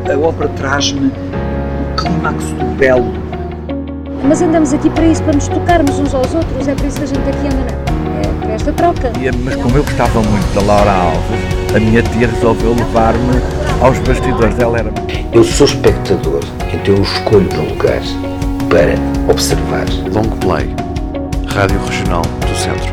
A ópera traz-me o clímax do belo. Mas andamos aqui para isso, para nos tocarmos uns aos outros, é por isso que a gente aqui anda, é para esta troca. Mas como eu gostava muito da Laura Alves, a minha tia resolveu levar-me aos bastidores dela. Eu sou espectador, então eu escolho um lugar para observar. Long Play, Rádio Regional do Centro.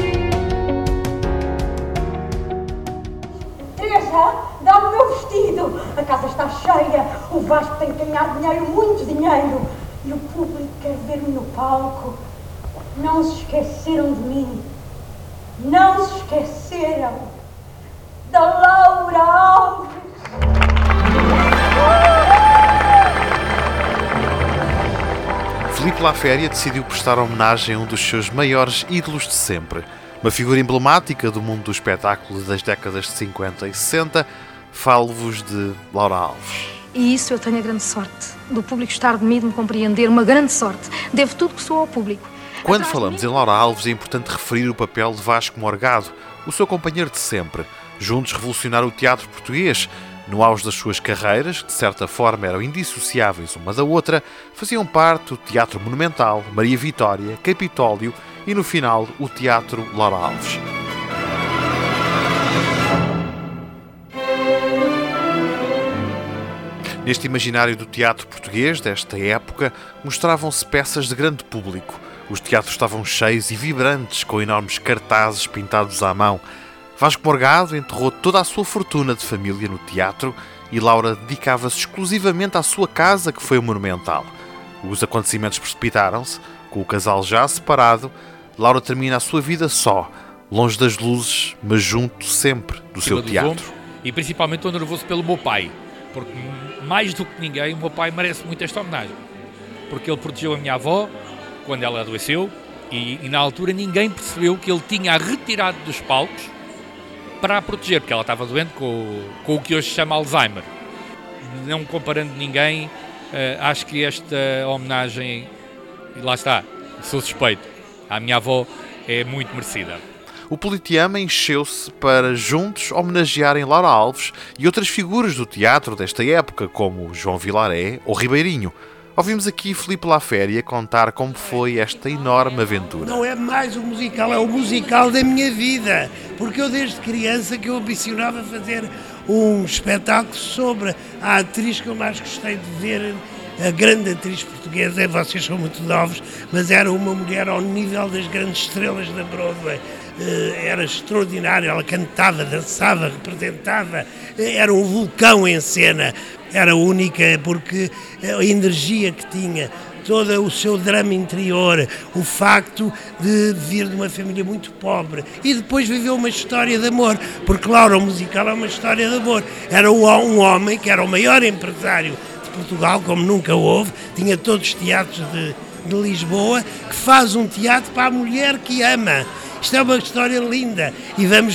Teresa, dá-me o meu vestido. A casa está cheia, o Vasco tem que ganhar dinheiro, muito dinheiro. E o público quer ver-me no palco. Não se esqueceram de mim. Não se esqueceram da Laura Alves. Filipe Laféria decidiu prestar homenagem a um dos seus maiores ídolos de sempre. Uma figura emblemática do mundo do espetáculo das décadas de 50 e 60. Falo-vos de Laura Alves. E isso eu tenho a grande sorte, do público estar de mim, de me compreender, uma grande sorte. Devo tudo que sou ao público. Quando falamos em Laura Alves, é importante referir o papel de Vasco Morgado, o seu companheiro de sempre. Juntos revolucionaram o teatro português. No auge das suas carreiras, que de certa forma eram indissociáveis uma da outra, faziam parte o Teatro Monumental, Maria Vitória, Capitólio e, no final, o Teatro Laura Alves. Neste imaginário do teatro português desta época, mostravam-se peças de grande público. Os teatros estavam cheios e vibrantes, com enormes cartazes pintados à mão. Vasco Morgado enterrou toda a sua fortuna de família no teatro e Laura dedicava-se exclusivamente à sua casa, que foi o Monumental. Os acontecimentos precipitaram-se. Com o casal já separado, Laura termina a sua vida só, longe das luzes, mas junto sempre do seu teatro. E principalmente estou nervoso pelo meu pai. Porque, mais do que ninguém, o meu pai merece muito esta homenagem. Porque ele protegeu a minha avó quando ela adoeceu e na altura ninguém percebeu que ele tinha retirado dos palcos para a proteger, porque ela estava doente com o que hoje se chama Alzheimer. Não comparando ninguém, acho que esta homenagem, e lá está, sou suspeito, à minha avó é muito merecida. O Politeama encheu-se para juntos homenagearem Laura Alves e outras figuras do teatro desta época, como João Vilaré ou Ribeirinho. Ouvimos aqui Filipe Laféria contar como foi esta enorme aventura. Não é mais um musical, é o musical da minha vida, porque eu desde criança que eu ambicionava fazer um espetáculo sobre a atriz que eu mais gostei de ver, a grande atriz portuguesa. Vocês são muito novos, mas era uma mulher ao nível das grandes estrelas da Broadway. Era extraordinário, ela cantava, dançava, representava, era um vulcão em cena, era única porque a energia que tinha, todo o seu drama interior, o facto de vir de uma família muito pobre e depois viveu uma história de amor, porque Laura, o musical é uma história de amor. Era um homem que era o maior empresário de Portugal, como nunca houve, tinha todos os teatros de Lisboa, que faz um teatro para a mulher que ama. Isto é uma história linda e vamos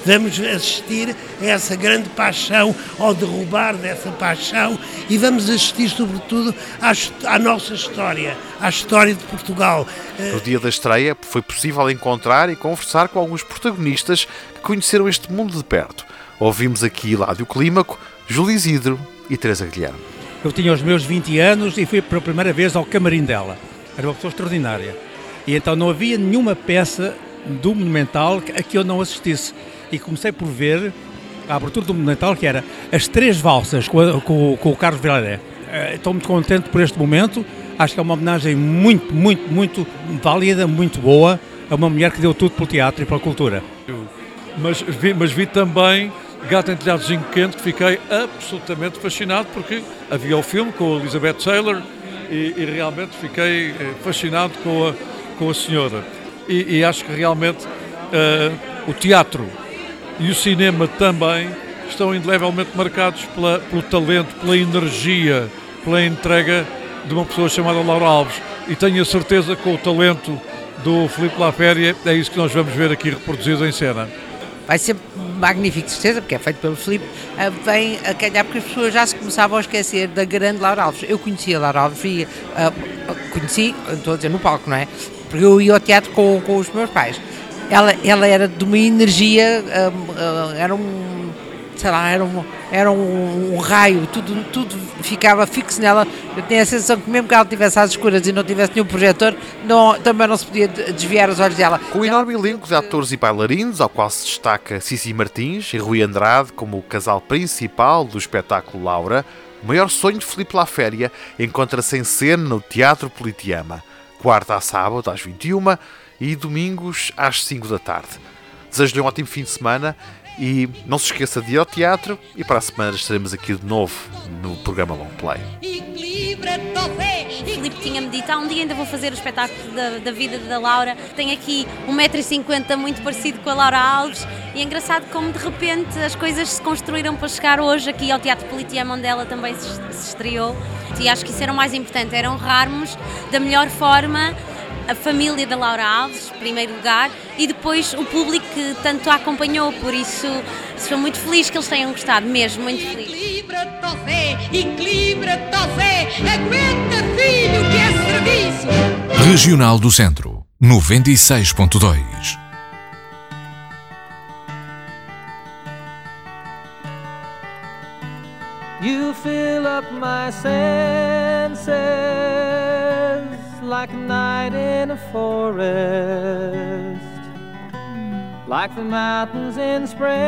assistir a essa grande paixão, ao derrubar dessa paixão, e vamos assistir sobretudo à nossa história, à história de Portugal. No dia da estreia foi possível encontrar e conversar com alguns protagonistas que conheceram este mundo de perto. Ouvimos aqui Ládio Clímaco, Júlio Isidro e Teresa Guilherme. Eu tinha os meus 20 anos e fui pela primeira vez ao camarim dela. Era uma pessoa extraordinária. E então não havia nenhuma peça do Monumental a que eu não assistisse. E comecei por ver a abertura do Monumental, que era as 3 valsas com o Carlos Vilaré. Estou muito contente por este momento. Acho que é uma homenagem muito, muito, muito válida, muito boa a uma mulher que deu tudo pelo teatro e pela cultura. Mas vi também Gato em Telhadozinho Quente, que fiquei absolutamente fascinado, porque havia o filme com a Elizabeth Taylor e realmente fiquei fascinado com a senhora. E acho que realmente o teatro e o cinema também estão indelevelmente marcados pelo talento, pela energia, pela entrega de uma pessoa chamada Laura Alves. E tenho a certeza que com o talento do Filipe Laféria é isso que nós vamos ver aqui reproduzido em cena. Vai ser magnífico, de certeza, porque é feito pelo Filipe. Vem a calhar porque as pessoas já se começavam a esquecer da grande Laura Alves. Eu conhecia a Laura Alves, conheci, estou a dizer, no palco, não é? Porque eu ia ao teatro com os meus pais. Ela era de uma energia, sei lá, era um raio, tudo ficava fixo nela. Eu tinha a sensação que mesmo que ela estivesse às escuras e não tivesse nenhum projetor, também não se podia desviar os olhos dela. Com o enorme elenco de atores e bailarinos, ao qual se destaca Cici Martins e Rui Andrade como o casal principal do espetáculo Laura, o maior sonho de Filipe Laféria encontra-se em cena no Teatro Politeama, quarta a sábado às 21h e domingos às 5 da tarde. Desejo-lhe um ótimo fim de semana e não se esqueça de ir ao teatro, e para a semana estaremos aqui de novo no programa Long Play. Filipe tinha-me dito, um dia ainda vou fazer o espetáculo da vida da Laura. Tem aqui 1,50 m, muito parecido com a Laura Alves, e é engraçado como de repente as coisas se construíram para chegar hoje aqui ao Teatro Politeama, onde ela também se estreou. E acho que isso era o mais importante, era honrarmos da melhor forma a família da Laura Alves, em primeiro lugar, e depois o público que tanto a acompanhou. Por isso, estou muito feliz que eles tenham gostado, mesmo muito feliz. Aguenta, filho, que é serviço. Regional do Centro, 96.2. You fill up my senses like a night in a forest, like the mountains in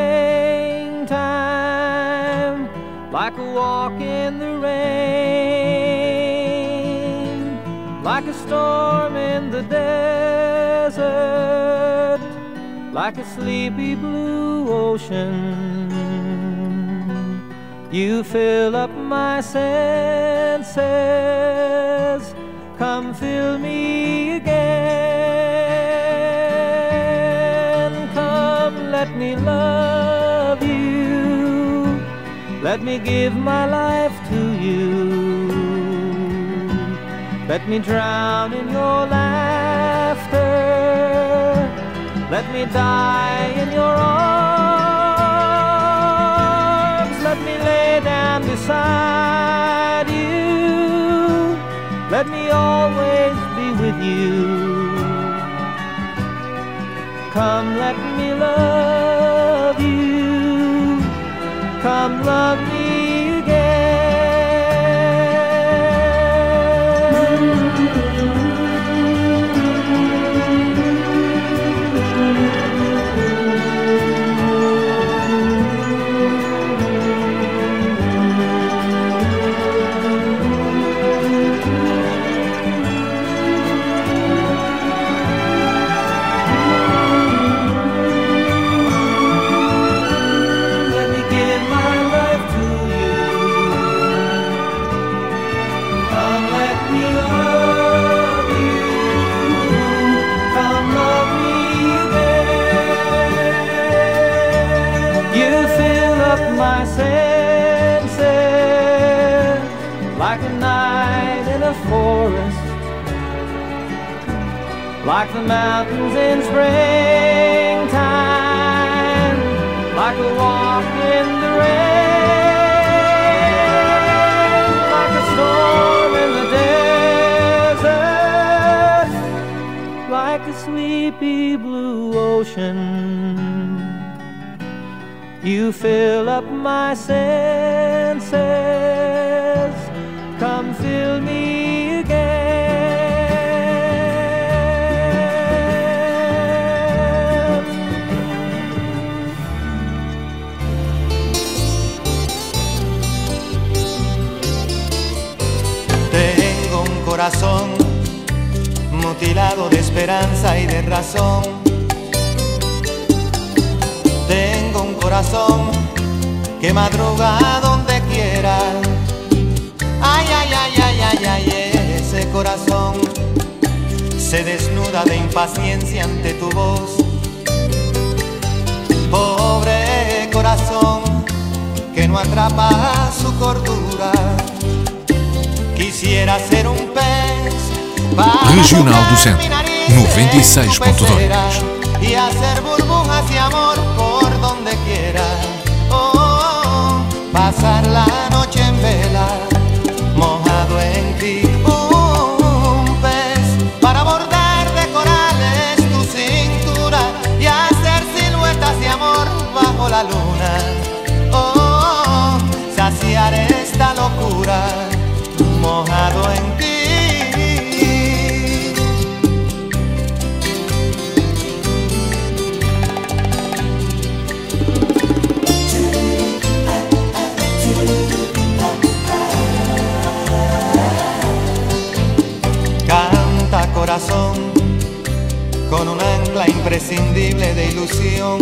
springtime, like a walk in the rain, like a storm in the desert, like a sleepy blue ocean. You fill up my senses, come fill me again. Come, let me love you, let me give my life to you. Let me drown in your laughter, let me die in your arms. Let me lay down beside you, let me always be with you. Come, let me love you, come love me again. My senses like a night in a forest, like the mountains in springtime, like a walk in the rain, like a storm in the desert, like a sleepy blue ocean. You fill up my senses, come fill me again. Tengo un corazón mutilado de esperanza y de razón. Tengo un corazón que madruga donde quiera. Ay, ay, ay, ay, ay, ay, ese corazón se desnuda de impaciencia ante tu voz. Pobre corazón que no atrapa su cordura. Quisiera ser un pez para Regional do Centro, 96.2. y hacer burbujas de amor por donde quiera. Oh, pasar la noche en vela, mojado en ti. Un pez para bordar de corales tu cintura y hacer siluetas de amor bajo la luna. Oh, imprescindible de ilusión.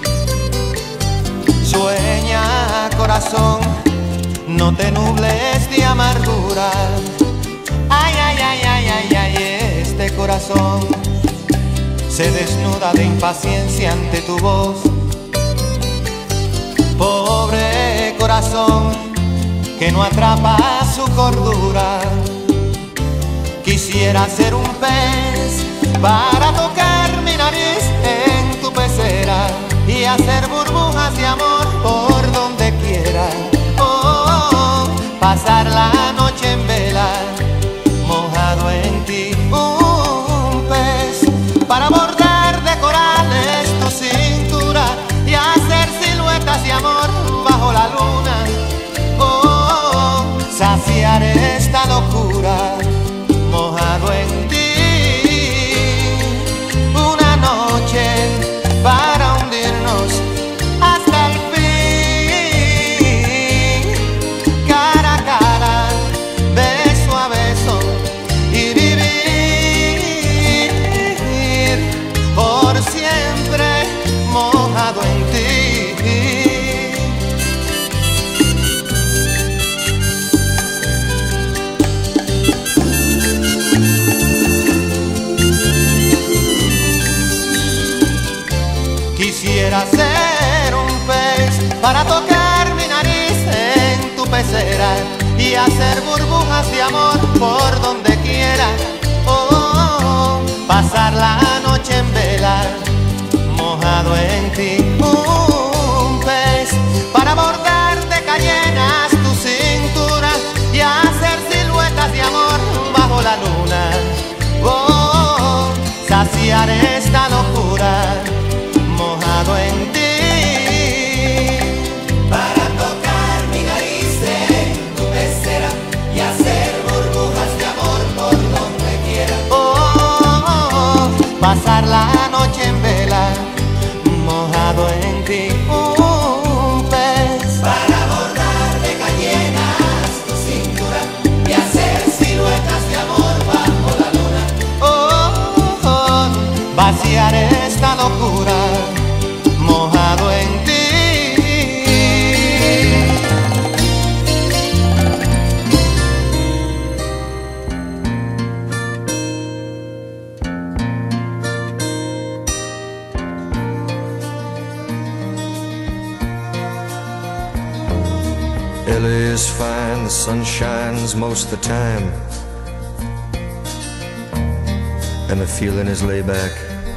Sueña, corazón, no te nubles de amargura. Ay, ay, ay, ay, ay, ay, este corazón se desnuda de impaciencia ante tu voz. Pobre corazón que no atrapa su cordura. Quisiera ser un pez para tocar mi nariz en tu pecera y hacer burbujas de amor por donde quiera. Oh, pasar la noche en vela, mojado en ti. Un pez para bordar de corales tu cintura y hacer siluetas de amor bajo la luna. Oh, saciar esta locura, mojado en ti. Una noche para hundirnos hasta el fin, cara a cara, beso a beso, y vivir por siempre mojado en ti. Quisiera ser un pez para tocar mi nariz en tu pecera y hacer burbujas de amor por donde quiera. Oh, pasar la noche en vela, mojado en ti. Un pez para bordar de cayenas tu cintura y hacer siluetas de amor bajo la luna. Oh, saciar esta locura, mojado en ti. Para tocar mi nariz en tu pecera y hacer burbujas de amor por donde quiera. Oh, pasar la noche en vela, mojado en ti. Un pez para bordar de cayenas tu cintura y hacer siluetas de amor bajo la luna. Oh, vaciar esta locura, mojado en ti. LA is fine, the sun shines most of the time, and the feeling is laid back.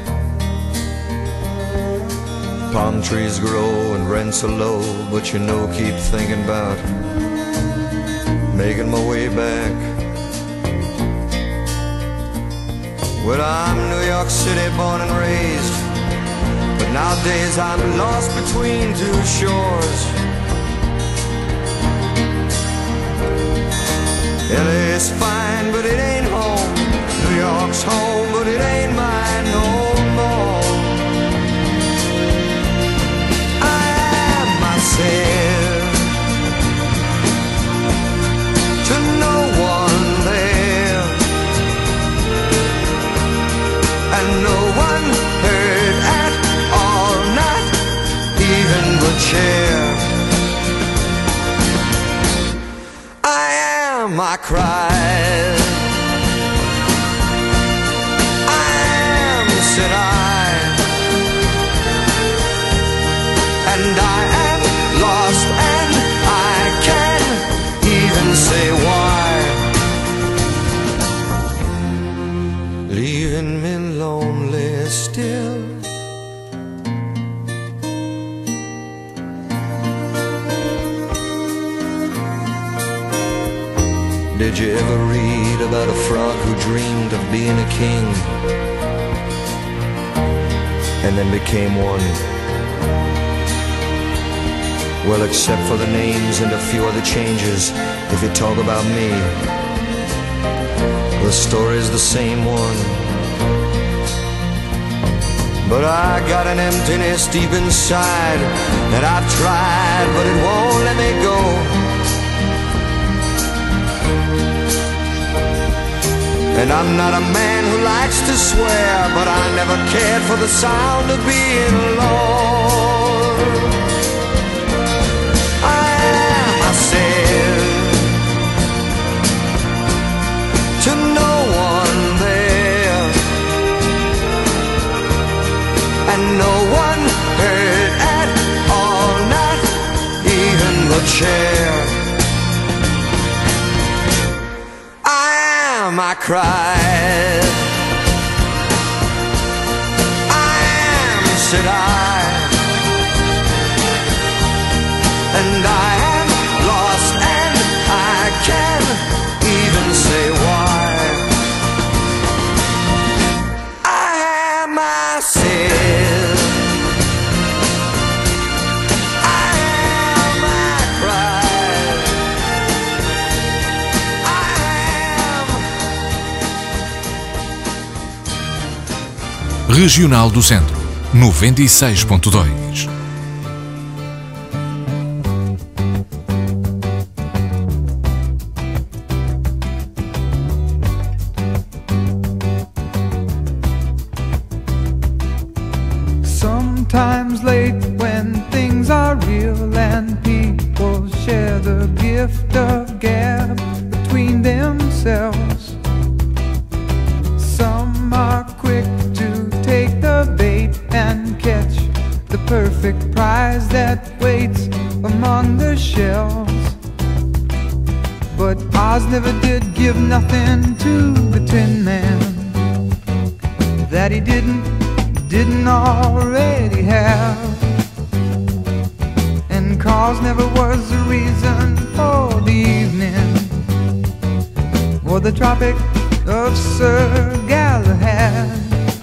Palm trees grow and rents are low, but you know, keep thinking about making my way back. Well, I'm New York City born and raised, but nowadays I'm lost between two shores. LA's fine, but it ain't home. New York's home, but it ain't mine no more. To no one there, and no one heard at all, not even the chair. I am, I cried, I am, said I, and I am lost, and I can't even say why. Leaving me lonely still. Did you ever read about a frog who dreamed of being a king and then became one? Well, except for the names and a few other changes, if you talk about me, the story's the same one. But I got an emptiness deep inside that I've tried, but it won't let me go. And I'm not a man who likes to swear, but I never cared for the sound of being alone. I am myself, to no one there, and no one heard at all, not even the chair. I cried, I am, said I, and I am lost, and I can't even say why. I am myself, I am, I cried, I am. Regional do Centro, 96.2. Sometimes late when things are real and people share the gift of gab between themselves. Some are quick to take the bait and catch the perfect prize that waits among the shells. But Oz never did give nothing to the Tin Man that he didn't already have. And cause never was the reason for the evening or the Tropic of Sir Galahad.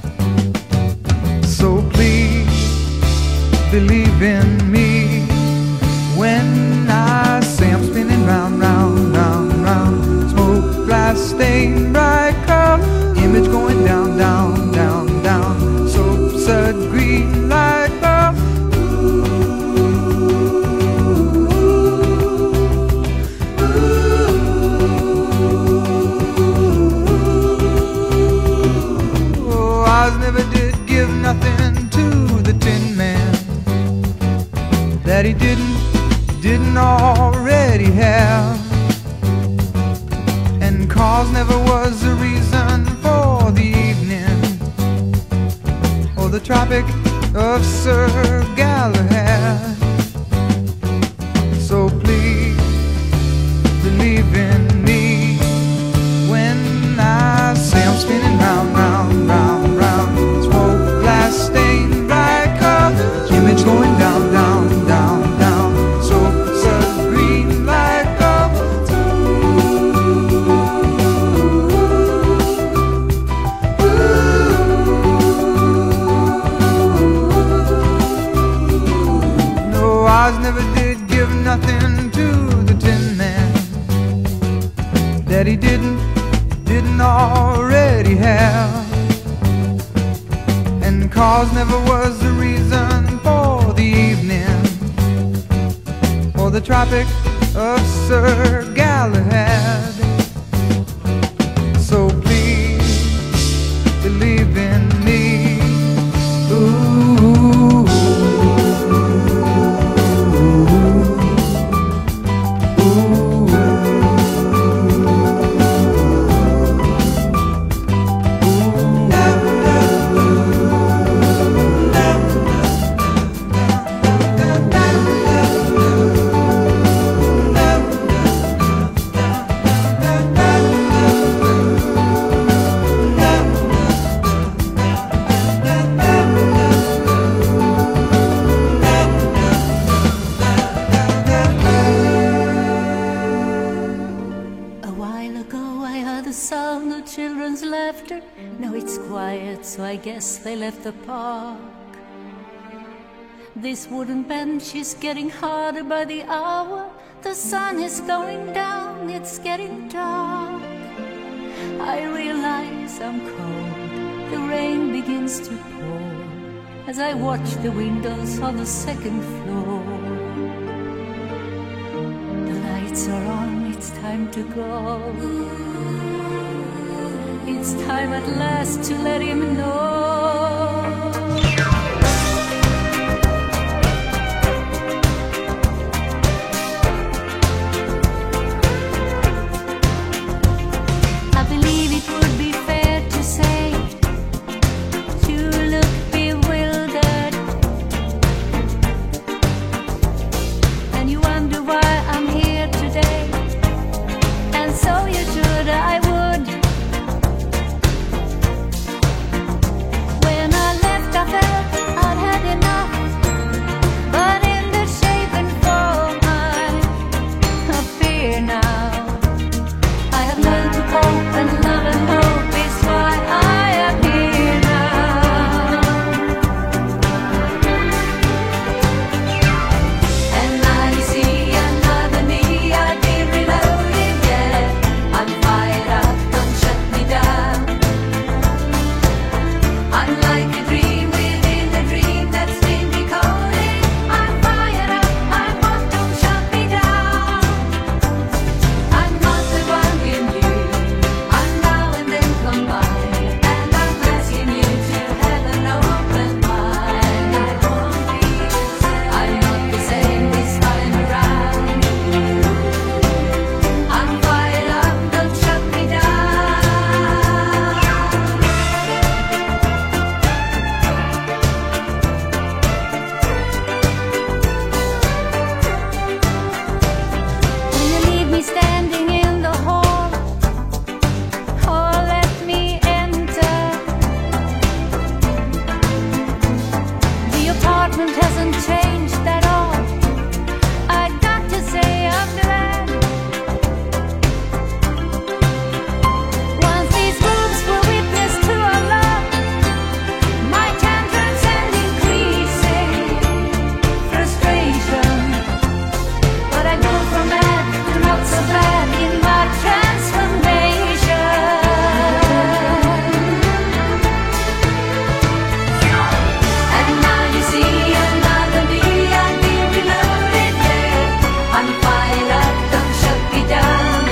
So please believe in me when I say I'm spinning round, round, round, round. Smoke, glass, stain, bright cup, image going down, down, down, down. Soap-sud green light bulb. Oh, Oz never did give nothing to the Tin Man that he didn't already have. And cause never was the reason for the evening or the Tropic of Sir Galahad. So please believe in me when I say I'm spinning round, round, round, round. Smoke, glass, stain, bright cup, image going down, down, down, down. Soap-sud green light bulb. No, Oz never did give nothing to the Tin Man that he didn't already have. And cause never was the reason for the evening or the Tropic of Sir Galahad. So please believe in me. Ooh. So I guess they left the park. This wooden bench is getting harder by the hour. The sun is going down, it's getting dark. I realize I'm cold, the rain begins to pour as I watch the windows on the second floor. The lights are on, it's time to go. It's time at last to let him know. I believe it would be fair to say you look bewildered, and you wonder why I'm here today. And so you should, I would. When I left, I felt I'd had enough, but in the shape and form I appear now. I have learned to cope, and love and hope is why I am here now. And now you see another me, I've been reloaded, yeah. I'm fired up, don't shut me down. I'm like a dream within a dream that's been decoded. I'm fired up, I'm hot, don't shut me down. I'm not the one you knew, I'm now and then combined, and I'm asking you to have an open mind. I won't be the same, I'm not the same this time around. I'm fired up, don't shut me down. When you leave me standing in the hall, oh, let me enter. The apartment hasn't changed at all. I got to say I'm glad. Once these rooms were witness to our love, my tantrums and increasing frustration. But I go from bad to not so bad in my transformation. And now you see another me, I've been reloaded, yeah. I'm fired up, don't shut me down.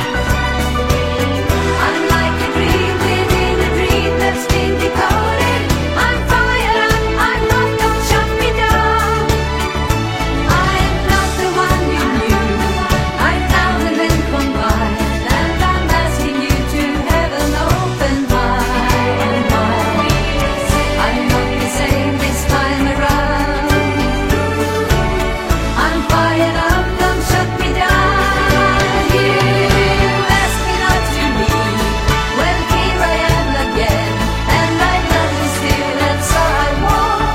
I'm like a dream within a dream that's been decoded. I'm fired up, I'm hot, don't shut me down. I'm not the one you knew, I'm now and then combined, and I'm asking you to have an open mind. I'm not the same this time around. I'm fired up, don't shut me down. You asked me not to leave, well here I am again, and I love you still, and so I won't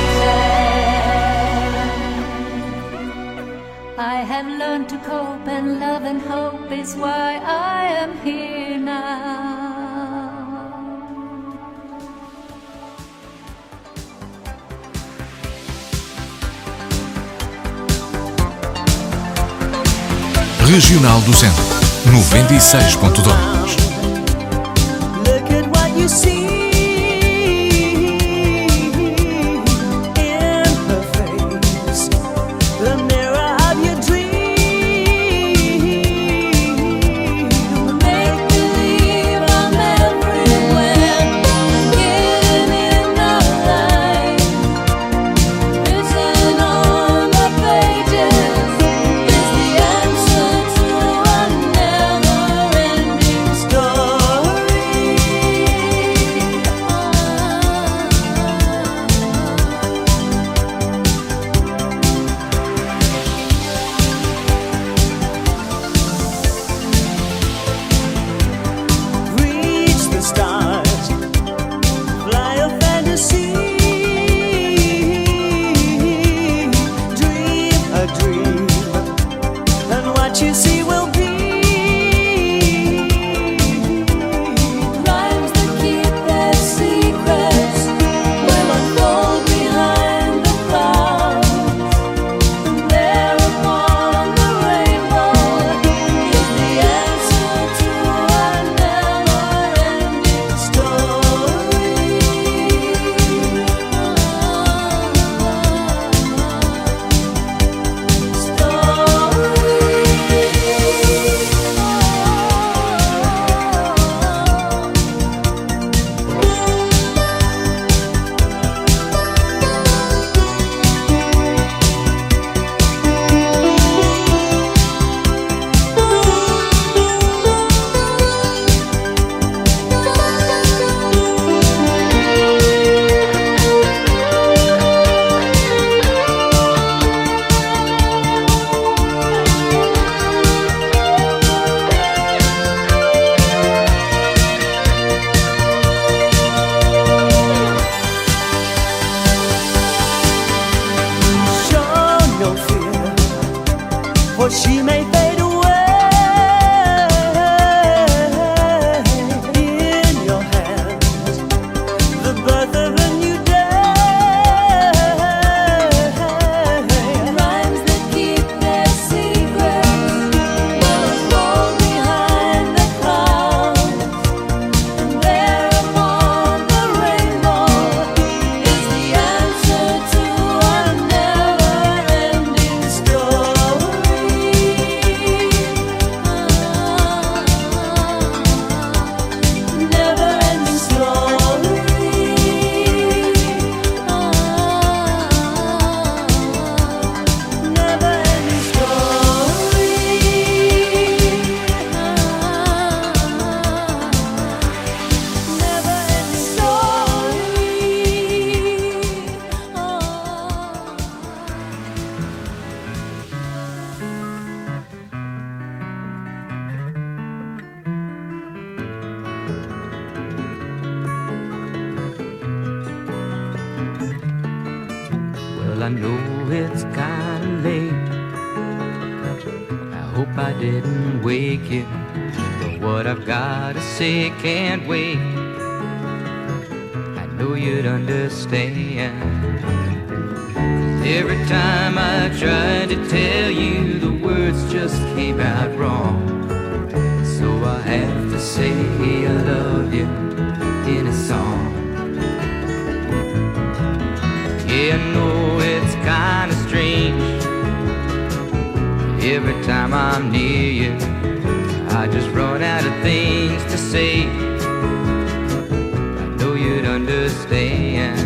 pretend. I have learned to cope, and love and hope is why I am here now. Regional do Centro, 96.2. Look at what you see in her face, the mirror of your dream. Make believe I'm everywhere, getting in the light. Written on the pages is the answer to a never-ending story. Reach the stars, fly a fantasy, dream a dream, and what you see will be rhymes that keep their secrets will unfold behind the clouds. And there upon the rainbow is the answer to a never-ending story. Story. She may fade away in your hands, the birth of a new day. Rhymes that keep their secrets will fall behind the clouds, and there upon the rainbow is the answer to a never-ending story. Never-ending story. Never-ending Well, I know it's kinda late. I hope I didn't wake you, but what I've gotta say can't wait. I know you'd understand. Every time I tried to tell you, the words just came out wrong. So I have to say I love you in a song. Yeah, I know it's kinda strange. Every time I'm near you, I just run out of things to say. I know you'd understand.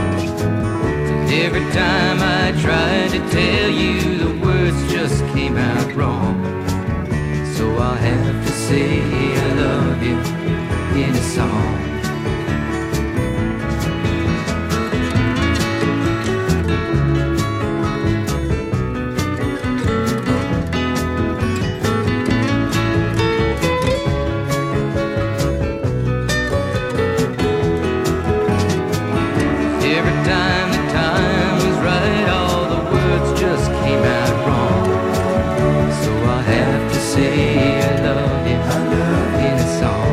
Every time I tried to tell you, the words just came out wrong. So I'll have to say I love you in a song. Every time the time was right, all the words just came out wrong. So I have to say I love you in a song.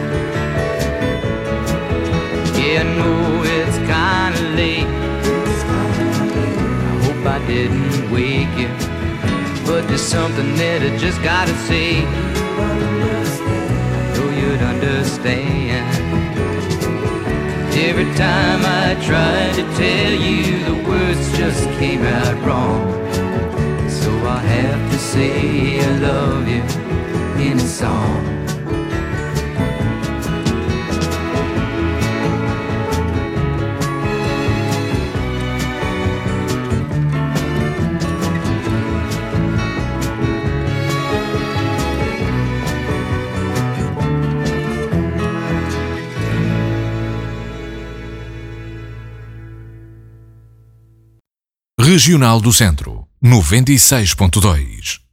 Yeah, I know it's kinda late. I hope I didn't wake you, but there's something that I just gotta say. I know you'd understand. Every time I tried to tell you, the words just came out wrong. So I have to say I love you in a song. Regional do Centro, 96.2.